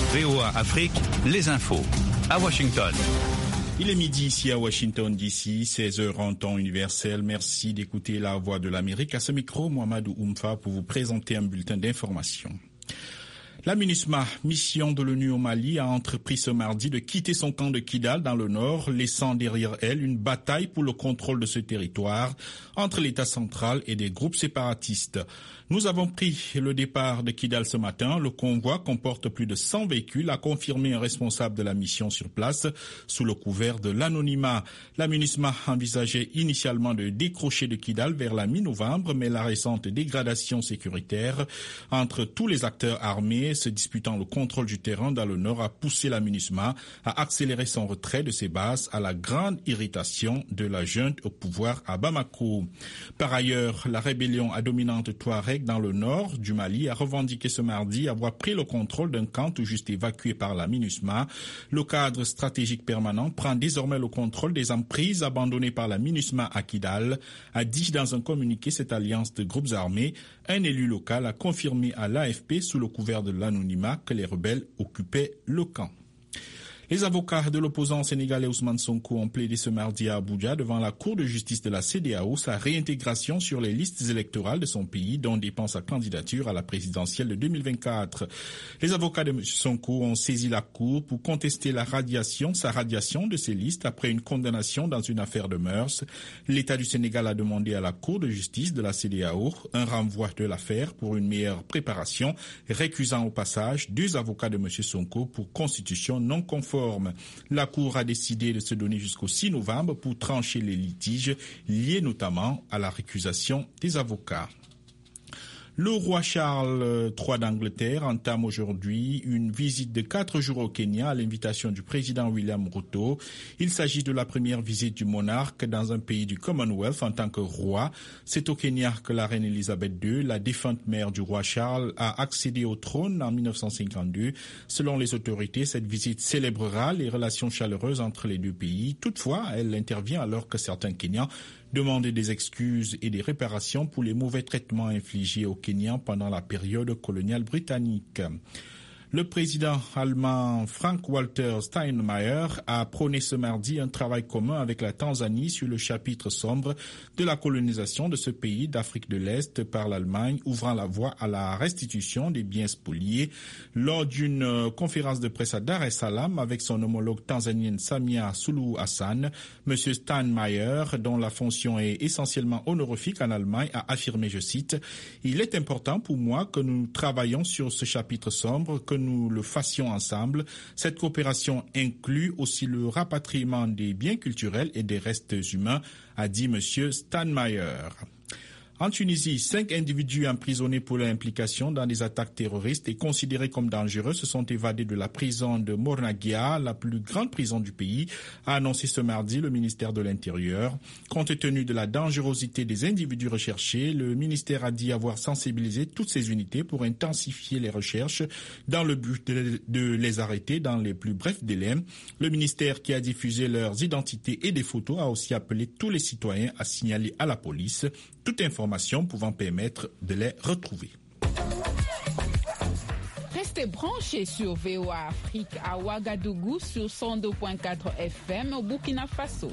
VOA Afrique, les infos. À Washington. Il est midi ici à Washington DC, 16h en temps universel. Merci d'écouter la voix de l'Amérique. À ce micro, Mohamedou Oumfa pour vous présenter un bulletin d'information. La MINUSMA, mission de l'ONU au Mali, a entrepris ce mardi de quitter son camp de Kidal dans le nord, laissant derrière elle une bataille pour le contrôle de ce territoire entre l'État central et des groupes séparatistes. Nous avons pris le départ de Kidal ce matin. Le convoi comporte plus de 100 véhicules, a confirmé un responsable de la mission sur place sous le couvert de l'anonymat. La MINUSMA envisageait initialement de décrocher de Kidal vers la mi-novembre, mais la récente dégradation sécuritaire entre tous les acteurs armés se disputant le contrôle du terrain dans le nord a poussé la MINUSMA à accélérer son retrait de ses bases à la grande irritation de la junte au pouvoir à Bamako. Par ailleurs, la rébellion à dominante Touareg dans le nord du Mali a revendiqué ce mardi avoir pris le contrôle d'un camp tout juste évacué par la MINUSMA. Le cadre stratégique permanent prend désormais le contrôle des emprises abandonnées par la MINUSMA à Kidal, a dit dans un communiqué cette alliance de groupes armés. Un élu local a confirmé à l'AFP sous le couvert de l'anonymat que les rebelles occupaient le camp. Les avocats de l'opposant sénégalais Ousmane Sonko ont plaidé ce mardi à Abuja devant la Cour de justice de la CEDEAO sa réintégration sur les listes électorales de son pays dont dépend sa candidature à la présidentielle de 2024. Les avocats de M. Sonko ont saisi la Cour pour contester sa radiation de ces listes après une condamnation dans une affaire de mœurs. L'État du Sénégal a demandé à la Cour de justice de la CEDEAO un renvoi de l'affaire pour une meilleure préparation, récusant au passage 2 avocats de M. Sonko pour constitution non conforme. La Cour a décidé de se donner jusqu'au 6 novembre pour trancher les litiges liés notamment à la récusation des avocats. Le roi Charles III d'Angleterre entame aujourd'hui une visite de 4 jours au Kenya à l'invitation du président William Ruto. Il s'agit de la première visite du monarque dans un pays du Commonwealth en tant que roi. C'est au Kenya que la reine Elisabeth II, la défunte mère du roi Charles, a accédé au trône en 1952. Selon les autorités, cette visite célébrera les relations chaleureuses entre les deux pays. Toutefois, elle intervient alors que certains Kenyans demandent des excuses et des réparations pour les mauvais traitements infligés aux Kenyans pendant la période coloniale britannique. Le président allemand Frank-Walter Steinmeier a prôné ce mardi un travail commun avec la Tanzanie sur le chapitre sombre de la colonisation de ce pays d'Afrique de l'Est par l'Allemagne, ouvrant la voie à la restitution des biens spoliés. Lors d'une conférence de presse à Dar es Salaam avec son homologue tanzanienne Samia Suluhu Hassan, M. Steinmeier, dont la fonction est essentiellement honorifique en Allemagne, a affirmé, je cite, « Il est important pour moi que nous travaillions sur ce chapitre sombre, que nous le fassions ensemble. Cette coopération inclut aussi le rapatriement des biens culturels et des restes humains », a dit M. Steinmeier. En Tunisie, 5 individus emprisonnés pour leur implication dans des attaques terroristes et considérés comme dangereux se sont évadés de la prison de Mornagia, la plus grande prison du pays, a annoncé ce mardi le ministère de l'Intérieur. Compte tenu de la dangerosité des individus recherchés, le ministère a dit avoir sensibilisé toutes ses unités pour intensifier les recherches dans le but de les arrêter dans les plus brefs délais. Le ministère, qui a diffusé leurs identités et des photos, a aussi appelé tous les citoyens à signaler à la police toute information pouvant permettre de les retrouver. Restez branchés sur VOA Afrique à Ouagadougou sur 102.4 FM au Burkina Faso.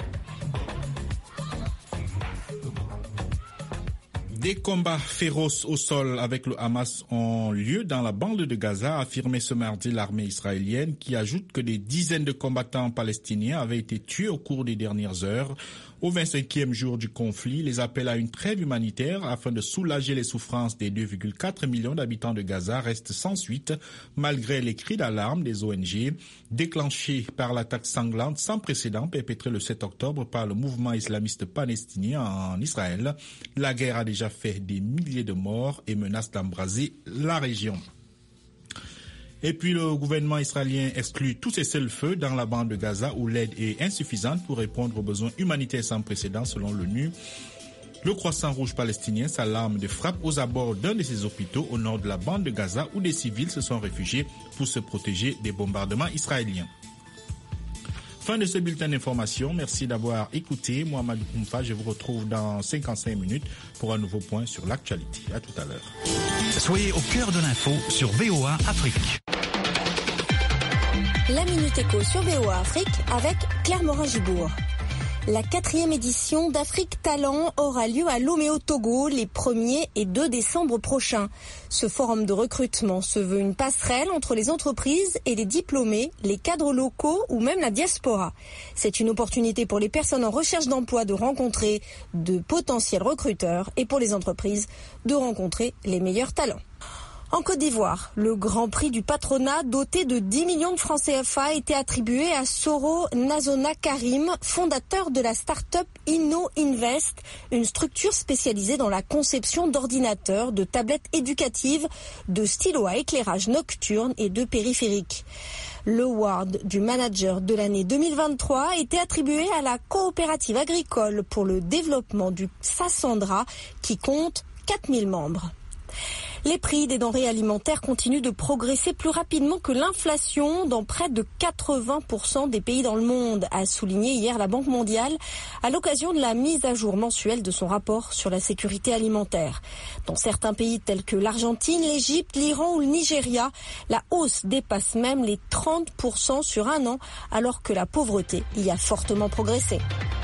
Des combats féroces au sol avec le Hamas ont lieu dans la bande de Gaza, a affirmé ce mardi l'armée israélienne, qui ajoute que des dizaines de combattants palestiniens avaient été tués au cours des dernières heures. Au 25e jour du conflit, les appels à une trêve humanitaire afin de soulager les souffrances des 2,4 millions d'habitants de Gaza restent sans suite, malgré les cris d'alarme des ONG, déclenchés par l'attaque sanglante sans précédent perpétrée le 7 octobre par le mouvement islamiste palestinien en Israël. La guerre a déjà fait des milliers de morts et menace d'embraser la région. Et puis le gouvernement israélien exclut tous ces cessez-le-feu dans la bande de Gaza où l'aide est insuffisante pour répondre aux besoins humanitaires sans précédent selon l'ONU. Le Croissant-Rouge palestinien s'alarme de frappes aux abords d'un de ses hôpitaux au nord de la bande de Gaza où des civils se sont réfugiés pour se protéger des bombardements israéliens. Fin de ce bulletin d'information. Merci d'avoir écouté. Mohamedou Oumfa, je vous retrouve dans 55 minutes pour un nouveau point sur l'actualité. À tout à l'heure. Soyez au cœur de l'info sur VOA Afrique. La Minute Éco sur VOA Afrique avec Claire Morin-Gibourg. La 4e édition d'Afrique Talent aura lieu à Lomé au Togo les 1er et 2 décembre prochains. Ce forum de recrutement se veut une passerelle entre les entreprises et les diplômés, les cadres locaux ou même la diaspora. C'est une opportunité pour les personnes en recherche d'emploi de rencontrer de potentiels recruteurs et pour les entreprises de rencontrer les meilleurs talents. En Côte d'Ivoire, le Grand Prix du patronat doté de 10 millions de francs CFA a été attribué à Soro Nazona Karim, fondateur de la start-up Inno Invest, une structure spécialisée dans la conception d'ordinateurs, de tablettes éducatives, de stylos à éclairage nocturne et de périphériques. L'award du manager de l'année 2023 a été attribué à la coopérative agricole pour le développement du Sassandra qui compte 4000 membres. Les prix des denrées alimentaires continuent de progresser plus rapidement que l'inflation dans près de 80% des pays dans le monde, a souligné hier la Banque mondiale à l'occasion de la mise à jour mensuelle de son rapport sur la sécurité alimentaire. Dans certains pays tels que l'Argentine, l'Égypte, l'Iran ou le Nigeria, la hausse dépasse même les 30% sur un an, alors que la pauvreté y a fortement progressé.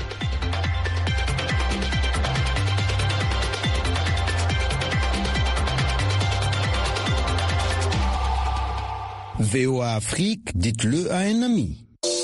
VOA Afrique, dites-le à un ami.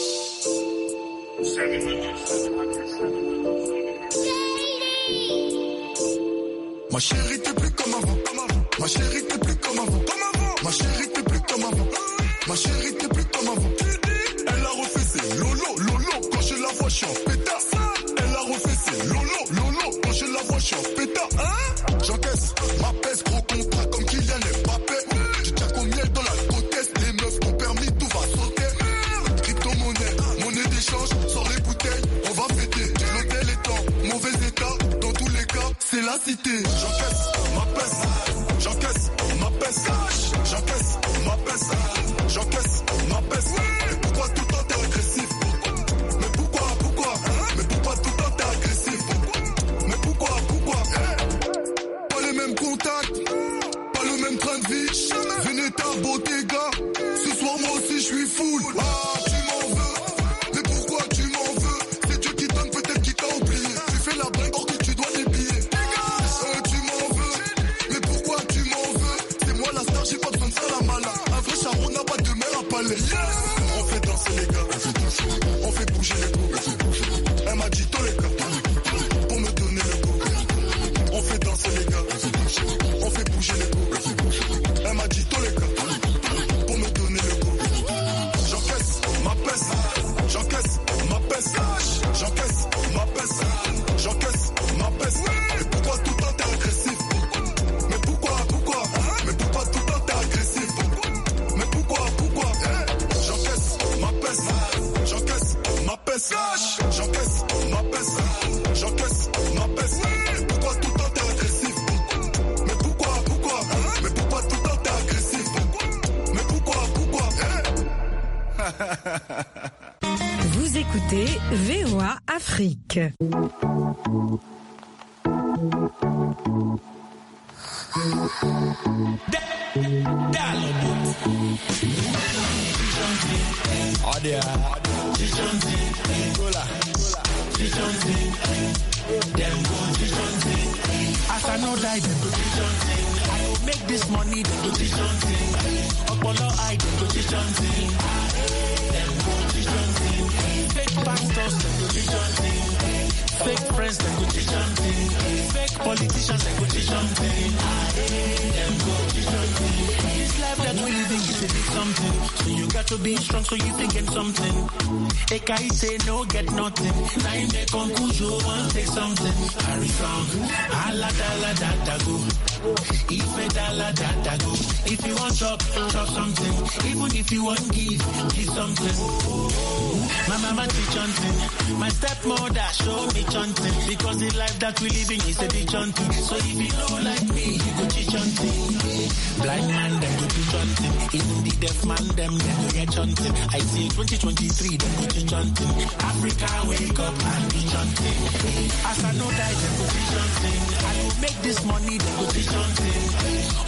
Ma chérie, t'es plus comme avant. Ma chérie, t'es plus comme avant. Ma chérie, t'es plus comme avant. Ma chérie, t'es plus comme avant. Elle a refait ses lolo. Quand je la vois, je suis en pétasse. Elle a refait ses lolo. Quand je la vois, je suis en pétasse. J'encaisse ma peste, gros contrat comme Kylian Mbappé. Tu tiens comme miel dans la côtesse. Les meufs ont permis, tout va sauter. Crypto-monnaie, monnaie d'échange, sors les bouteilles, on va fêter. L'hôtel est en mauvais état, dans tous les cas, c'est la cité. J'encaisse ma peste, j'encaisse ma peste, j'encaisse ma peste, j'encaisse ma peste. Mais pourquoi tout le temps t'es agressif? Mais pourquoi? Mais pourquoi tout le temps t'es agressif? Mais pourquoi? Pas les mêmes contacts, pas le même train de vie. Venez ta beauté, gars. Ce soir, moi aussi, je suis full. Ah, tu m'en veux. Mais pourquoi tu m'en veux? C'est Dieu qui donne, peut-être qui t'a oublié. Tu fais la bringue or que tu dois des billets. Tu m'en veux. Mais pourquoi tu m'en veux? C'est moi la star, j'ai pas besoin de ça, la mala. Un vrai charron n'a pas de mère à palais. On fait danser les gars. On fait bouger les coups. Elle m'a dit tous les gars. Pour me donner le goût. On fait danser les gars. On fait bouger les coups. Elle m'a dit tous les gars. Pour me donner le goût. J'encaisse ma peste. J'encaisse ma peste. J'encaisse ma peste. J'encaisse ma peste. Mais pourquoi tout le temps t'es agressif? Mais pourquoi? Mais pourquoi tout le temps t'es agressif? Mais pourquoi? J'encaisse ma peste. J'encaisse ma peste. J'encaisse ma peste. J'encaisse ma peste. Mais pourquoi tout le temps t'es agressif? Mais pourquoi? Mais pourquoi tout le temps t'es agressif? Mais pourquoi? Vous écoutez VOA Afrique. As I know die, them I go make this money, them go teach something. Apollo, I go teach something. Them go teach something. Fake pastors, them go teach something. Fake friends, them go teach something. Fake politicians, them go teach something. Them go teach something. This life that we living is a big something. So you got to be strong so you can get something. Ekai say no get nothing. Now you make conclusion, want take something. Harry song, ala dala da go. If a dala da go. If you want chop something. Even if you want give something. My mama teach something. My stepmother show me something. Because the life that we living is a big something. So if you know like me, you go teach something. Blind man, them go teach something. Even the deaf man, them go get something. I say 2023, them go teach something. Africa, wake up and teach something. As I know that, them go teach something. I will make this money, them go teach something.